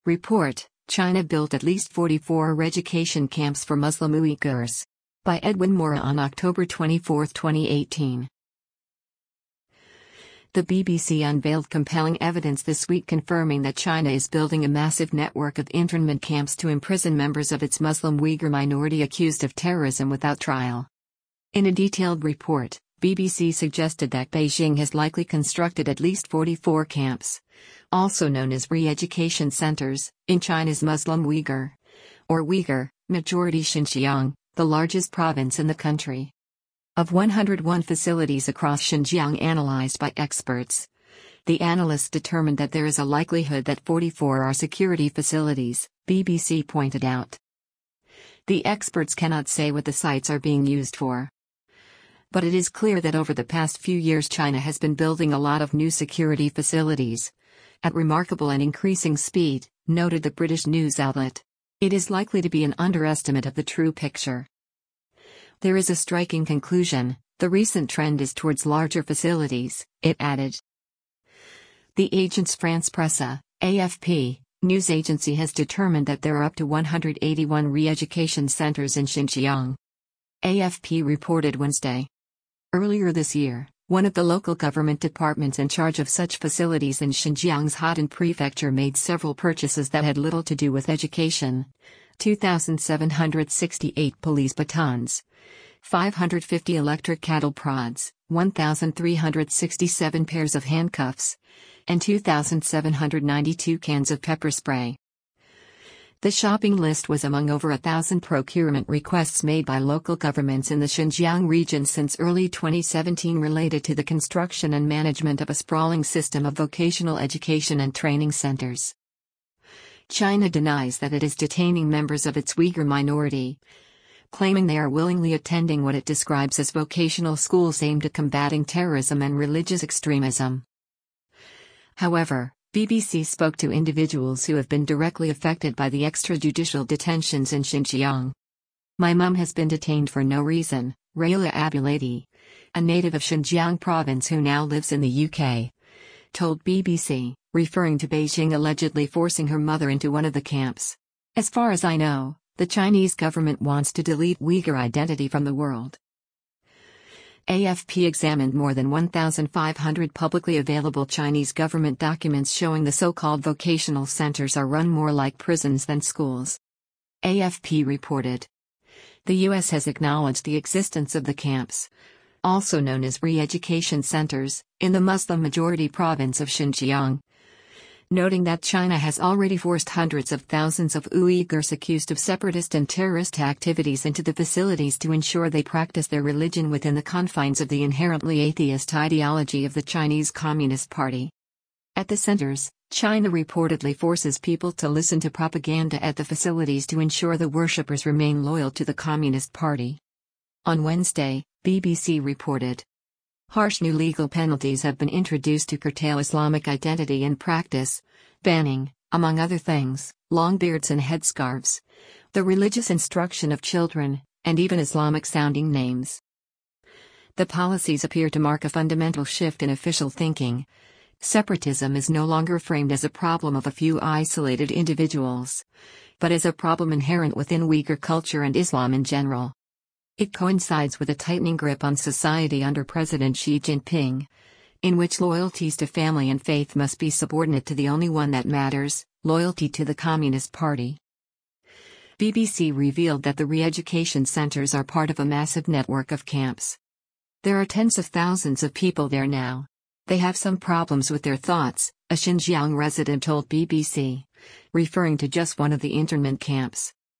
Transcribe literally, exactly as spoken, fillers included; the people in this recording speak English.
Report: China built at least forty-four re-education camps for Muslim Uyghurs. By Edwin Mora on October twenty-fourth, twenty eighteen. The B B C unveiled compelling evidence this week confirming that China is building a massive network of internment camps to imprison members of its Muslim Uyghur minority accused of terrorism without trial. In a detailed report, B B C suggested that Beijing has likely constructed at least forty-four camps, also known as re-education centers, in China's Muslim Uyghur, or Uyghur, majority Xinjiang, the largest province in the country. Of one hundred one facilities across Xinjiang analyzed by experts, the analysts determined that there is a likelihood that forty-four are security facilities, B B C pointed out. The experts cannot say what the sites are being used for. But it is clear that over the past few years China has been building a lot of new security facilities, at remarkable and increasing speed, noted the British news outlet. It is likely to be an underestimate of the true picture. There is a striking conclusion: the recent trend is towards larger facilities, it added. The Agence France-Presse, A F P, news agency has determined that there are up to one hundred eighty-one re-education centers in Xinjiang. A F P reported Wednesday. Earlier this year, one of the local government departments in charge of such facilities in Xinjiang's Hotan prefecture made several purchases that had little to do with education. two thousand seven hundred sixty-eight police batons, five hundred fifty electric cattle prods, one thousand three hundred sixty-seven pairs of handcuffs, and two thousand seven hundred ninety-two cans of pepper spray. The shopping list was among over a thousand procurement requests made by local governments in the Xinjiang region since early twenty seventeen related to the construction and management of a sprawling system of vocational education and training centers. China denies that it is detaining members of its Uyghur minority, claiming they are willingly attending what it describes as vocational schools aimed at combating terrorism and religious extremism. However, B B C spoke to individuals who have been directly affected by the extrajudicial detentions in Xinjiang. My mum has been detained for no reason, Rayla Abulati, a native of Xinjiang province who now lives in the U K, told B B C, referring to Beijing allegedly forcing her mother into one of the camps. As far as I know, the Chinese government wants to delete Uyghur identity from the world. A F P examined more than one thousand five hundred publicly available Chinese government documents showing the so-called vocational centers are run more like prisons than schools. A F P reported. The U S has acknowledged the existence of the camps, also known as re-education centers, in the Muslim-majority province of Xinjiang, noting that China has already forced hundreds of thousands of Uyghurs accused of separatist and terrorist activities into the facilities to ensure they practice their religion within the confines of the inherently atheist ideology of the Chinese Communist Party. At the centers, China reportedly forces people to listen to propaganda at the facilities to ensure the worshippers remain loyal to the Communist Party. On Wednesday, B B C reported. Harsh new legal penalties have been introduced to curtail Islamic identity and practice, banning, among other things, long beards and headscarves, the religious instruction of children, and even Islamic-sounding names. The policies appear to mark a fundamental shift in official thinking. Separatism is no longer framed as a problem of a few isolated individuals, but as a problem inherent within Uyghur culture and Islam in general. It coincides with a tightening grip on society under President Xi Jinping, in which loyalties to family and faith must be subordinate to the only one that matters, loyalty to the Communist Party. B B C revealed that the re-education centers are part of a massive network of camps. There are tens of thousands of people there now. They have some problems with their thoughts, a Xinjiang resident told B B C, referring to just one of the internment camps.